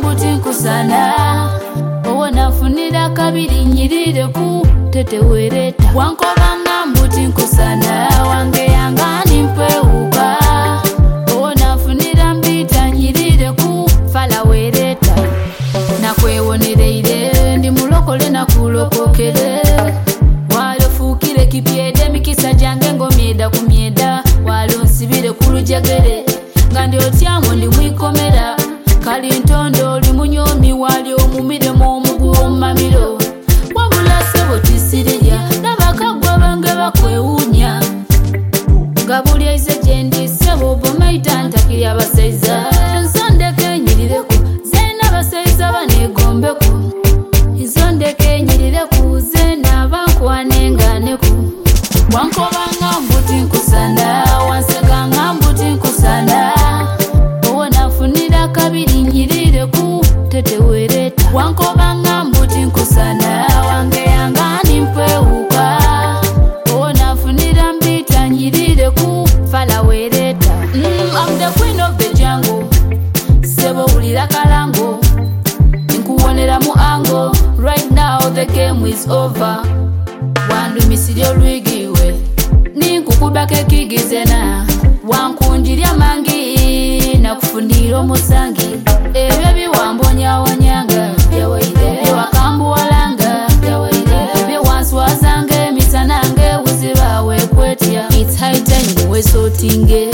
mbuti nkusana owonafunira kabiri nyirire ku tetewereta wankobanga mbuti nkusana wange yangani mpewuka owonafunira mbita nyirire ku fala wereta nakwewonereire ndi mulokole nakulokokere walofukire kipyede mikisa jange ngomyeda kumyeda walonsibire kulujegere nga ndi otyamo ndi mwikomera kali ntondo oli munyomi wali omumiremu omuguwo mumamiro wabula sebo tisirya nabakagwa bange bakwewunya nga buli aize gyendi sebo bomaita ntakiri abasaiza nsondeke nyirireku zena abasaiza banegombeko izondeke nyirireku zena bankwanenganeku wankobanga mbuti nkusana wansekanga mbuti nkusana owonafunira kabiri nyirire ku tetewereta wankobanga mbuti nkusana wange yangani mpewuka owonafunira mbita nyirire ku fala wereta I'm the queen of the jungle sebo ulira kalango nkuwonera mu ango right now the game is over wandu misiri olwigiwe ninkukubako ekigizena wankunjirya mangi nakufundira omusangi ebyo biwambonyawonyanga byewakambuwalanga byewanswazanga emisananga ewuziba wekwetya it's high time wesotinge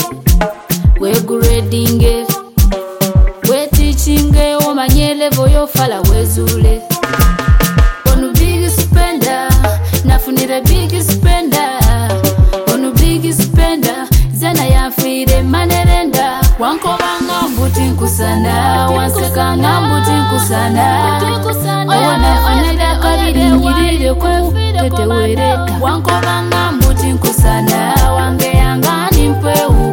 weguredinge wetichinge omanye level yofala wezule onu big spender nafunire big spender onu big spender zena yafire manerenda wankobanga mbuti nkusana wansekanga mbuti nkusana owonafunira kabiri nyirire ku tetewereta wankobanga mbuti nkusana wange yangani mpewu